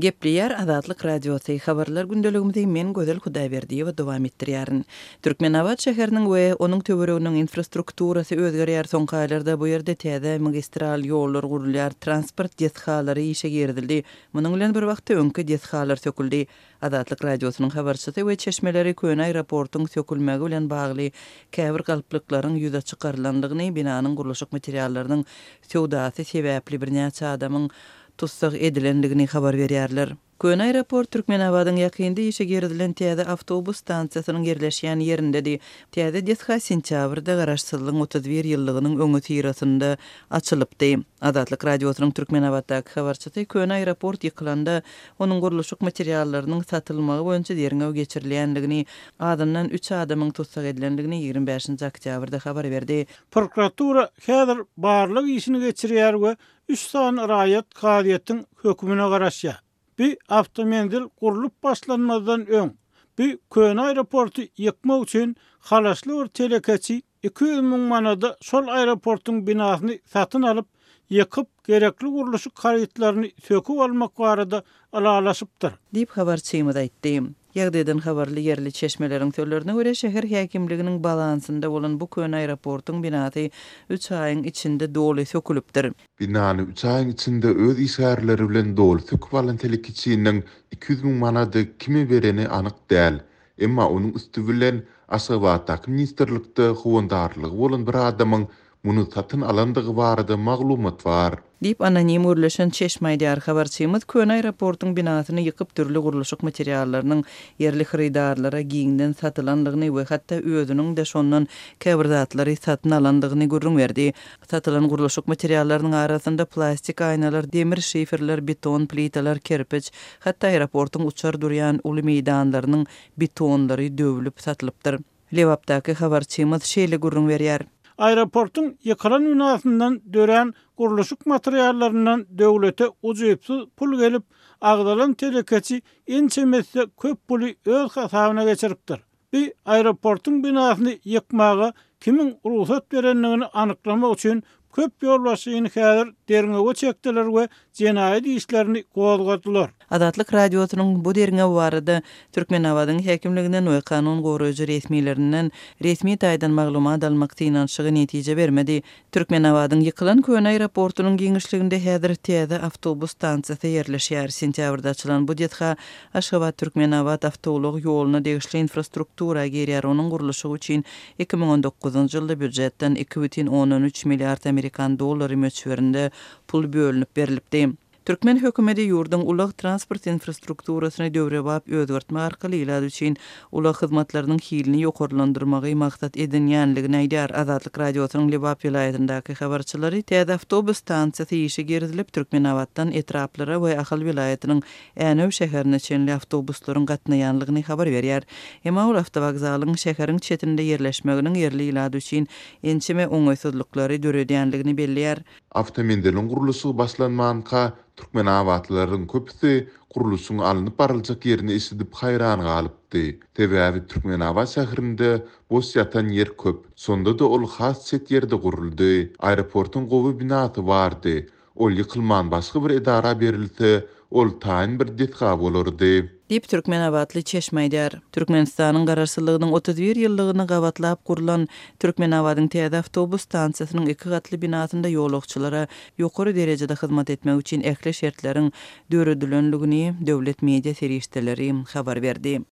Gepliyer Azatlyk Radiosu habarlar gündeligimizi men Gözel Hudaýberdiýew dowam etdirýärin. Türkmenabad şäheriniň we onuň töwereginiň infrastrukturasy özgerýär soňky aýlarda bu ýerde täze magistral ýollar gurulýar, transport ýetgalary işe girdildi. Munyň bilen bir wagtda öňki ýetgalar söküldi. Azatlyk Radiosynyň habarçysy we çeşmeleri Köne aeroportyň sökülmegi bilen bagly käbir galplyklaryň ýüze çykarlandygyny, binanyň guruluşyk materiallarynyň söwdasy sebäpli birnäçe adamyň tutsak edilendigini habar berýärler. Köne aeroport Türkmenabadyň ýakynda işe girdilen täze awtobus stansiýasynyň yerleşýän ýerindedi. Täze 10 sentýabrda garaşsyzlygyň 31 ýyllygynyň öňü tirasynda açylypdy. Azatlyk Radiosynyň Türkmenabaddaky habarçysy Köne aeroport ýykylanda onuň guruluşyk materiallarynyň satylmagy boýunça derňew geçirilýändigini, adamdan 3 adamyň tutsak edilendigini 25 oktýabrda habar berdi. Prokuratura häzir barlyk işini geçirýär we 3 san raýat gaýetiň hökmüne garaşýar. Bir avtomobil kurulup başlanmadan ön, bir Köne aeroportu yıkmak için halaşlı bir telekeçi 200 000 manada sol aeroportun binasyny satın alıp yıkıp gerekli kuruluşuk kayıtlarını söküp almak barada alalaşıptır. Dip habarçymyz aýtdy. Ýagdaýdan habarly yerli çeşmeleriň sözlerine görä şäher häkimliginiň balansynda bolan bu Köne aeroportyň binasy 3 aýyň içinde doly sökülipdir. Binany 3 aýyň içinde öz işgärleri bilen doly söküp alan telekiçiniň 200 000 manady kime bereni anyk däl. Emma onuň üstü bilen Aşgabat ministrlikde howandarlygy bolan bir adamyň muny satyn alandygy barada maglumat bar. Dip anonim urleşen çeşmeýdär habarçymyz Köne aeroportyň binasyny ýykyp türlü guruluşyk materiallarynyň yerli hyrydarlara giňden satylandygyny we hatda özüniň de şondan käbir zatlary satyn alandygyny görüň berdi. Satylan guruluşyk materiallarynyň arasynda plastik aýnalar, demir şiferler, beton plitalar, kerpiç, hatda aeroportyň uçar durýan uly meýdanlarynyň betonlary döwülüp satylypdyr. Lewapdaky habarçymyz şeýle görüň berýär. Aeroportun yıkılan binasından dören kuruluşuk materyallarından devlete ucuyupsuz pul gelip agdalan telekeçi ençemezse köp pulu öz hasabyna geçiripdir. Bir aeroportun binasını yıkmağa kimin ruhsat verenligini anyklamak üçün köp ýolbaşyny häzir derňewe çekdiler we jenaýat işlerini gozgadylar. Azatlyk Radiosynyň bu derňew barada Türkmenabadyň häkimliginden we kanun goraýjy resmiýetlerinden resmi taýdan maglumat almak tynançygy netije bermedi. Türkmenabadyň ýykylan Köne aeroportynyň giňişliginde häzir täze awtobus stansiýasy ýerleşýär. Sentýabrda açylan bu detha Aşgabat Türkmenabad awtolog ýoluna degişli infrastruktura gerýär. Onuň guruluşy üçin 2019-njy ýylda büdjetden 2,13 milliard Amerikan dollary möçberinde pul bölünip berilipdi. Türkmen hökümeti ýurdun ulag transport infrastrukturasyny döwrebap özgertme arkaly ilad üçin ulag hyzmatlarynyň hilini ýokarlandyrmagy maksat edinýänligini aýdýar. Azatlyk Radiosynyň Lebap vilayatyndäki habarçylary täze awtobus stansiýasy işe girilip Türkmenabaddan etraplara we Ahal vilayatynyň Änöw şäherine çenli awtobuslaryň gatnaýanlygyny habar berýär. Emma ol awtowagzalyň şäheriň çetinde ýerleşmeginiň yerli ilad üçin ençeme oňaýsızlyklary döredýänligini belliýär. Avtomobildin guruluşy başlanmanka Türkmenabadlylaryň köpüsi guruluşyň alınıp barıljak ýerini işidip haýran galypdy. Sebäbi Türkmenabad şäherinde boş ýatan ýer köp. Sonda da ol has çet ýerde guruldy. Aeroportyň gowy binasy bardy. Ol ýykylman başga bir edara berilse, ol taýyn bir detga bolardy. Dip Türkmenabadly çeşmeýdär. Türkmenistanyň garaşsyzlygynyň 31 ýyllygyny gabatlap kurulan Türkmenabadyň täze awtobus stansiýasynyň 2 gatly binasynda ýolagçylara ýokary derejede hyzmat etmek üçin ähli şertleriň döredilenligini döwlet media serişdeleri habar berdi.